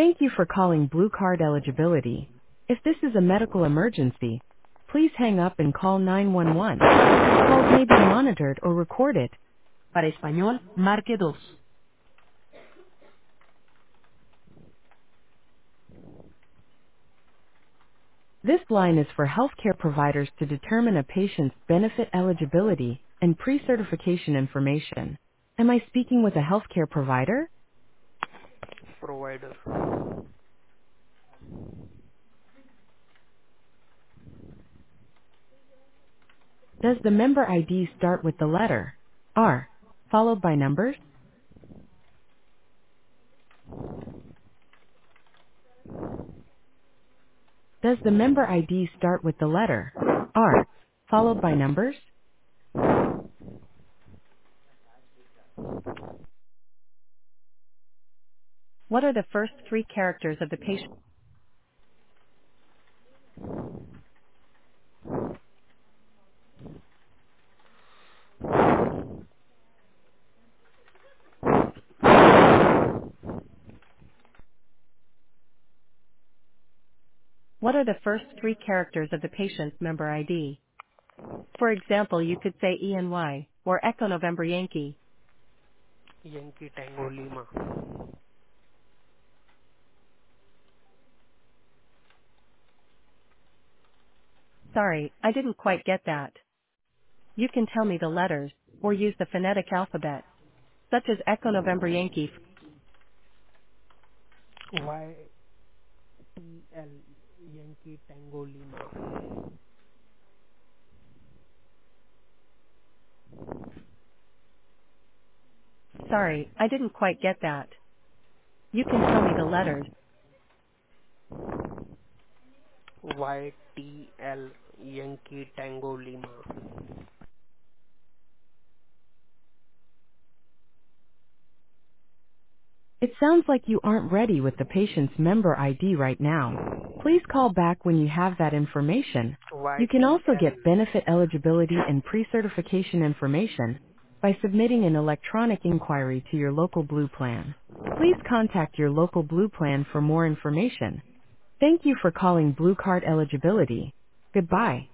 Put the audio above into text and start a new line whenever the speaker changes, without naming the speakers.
Thank you for calling Blue Card Eligibility. If this is a medical emergency, please hang up and call 911. Calls may be monitored or recorded. Para español, marque dos. This line is for healthcare providers to determine a patient's benefit eligibility and pre-certification information. Am I speaking with a healthcare provider?
provider.
Does the member ID start with the letter R, followed by numbers? Does the member ID start with the letter R, followed by numbers? What are the first three characters of the patient? What are the first three characters of the patient's member ID? For example, you could say ENY or Echo November Yankee.
Yankee Tango Lima.
Sorry, I didn't quite get that. You can tell me the letters or use the phonetic alphabet, such as Echo November Yankee.
YTL Yankee Tango Lima.
Sorry, I didn't quite get that. You can tell me the letters.
YTL Yankee Tango Lima.
It sounds like you aren't ready with the patient's member ID right now. Please call back when you have that information. You can also
YTL.
get benefit eligibility and pre-certification information by submitting an electronic inquiry to your local Blue plan. Please contact your local Blue plan for more information. Thank you for calling Blue Card Eligibility. Goodbye.